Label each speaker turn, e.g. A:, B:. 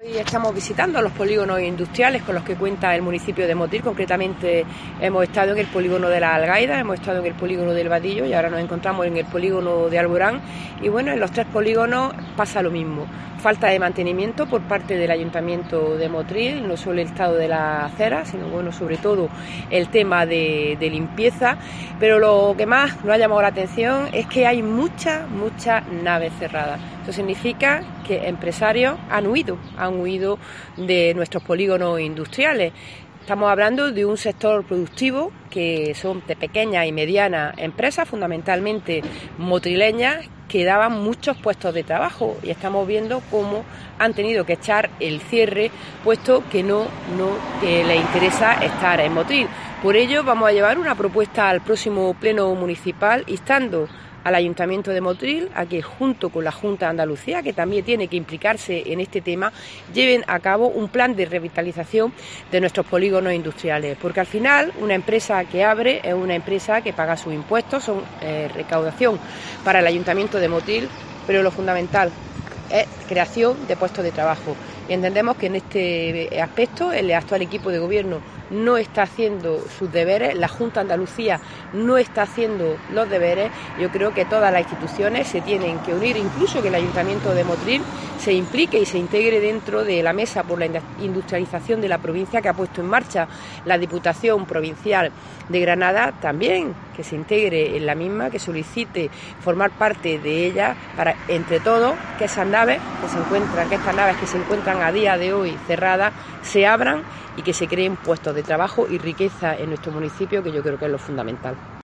A: Estamos visitando los polígonos industriales con los que cuenta el municipio de Motril. Concretamente hemos estado en el polígono de La Algaida, hemos estado en el polígono del Vadillo y ahora nos encontramos en el polígono de Alborán. Y bueno, en los tres polígonos pasa lo mismo. Falta de mantenimiento por parte del Ayuntamiento de Motril, no solo el estado de la acera, sino bueno, sobre todo el tema de limpieza. Pero lo que más nos ha llamado la atención es que hay muchas naves cerradas. Eso significa que empresarios han huido de nuestros polígonos industriales. Estamos hablando de un sector productivo que son de pequeñas y medianas empresas, fundamentalmente motrileñas, que daban muchos puestos de trabajo y estamos viendo cómo han tenido que echar el cierre, puesto que no les interesa estar en Motril. Por ello vamos a llevar una propuesta al próximo pleno municipal instando al Ayuntamiento de Motril a que, junto con la Junta de Andalucía, que también tiene que implicarse en este tema, lleven a cabo un plan de revitalización de nuestros polígonos industriales, porque al final una empresa que abre es una empresa que paga sus impuestos, son recaudación para el Ayuntamiento de Motril, pero lo fundamental es creación de puestos de trabajo. Y entendemos que en este aspecto el actual equipo de gobierno no está haciendo sus deberes, la Junta de Andalucía no está haciendo los deberes. Yo creo que todas las instituciones se tienen que unir, incluso que el Ayuntamiento de Motril se implique y se integre dentro de la mesa por la industrialización de la provincia que ha puesto en marcha la Diputación Provincial de Granada, también que se integre en la misma, que solicite formar parte de ella para, entre todos, que estas naves que se encuentran a día de hoy cerradas se abran y que se creen puestos de trabajo y riqueza en nuestro municipio, que yo creo que es lo fundamental.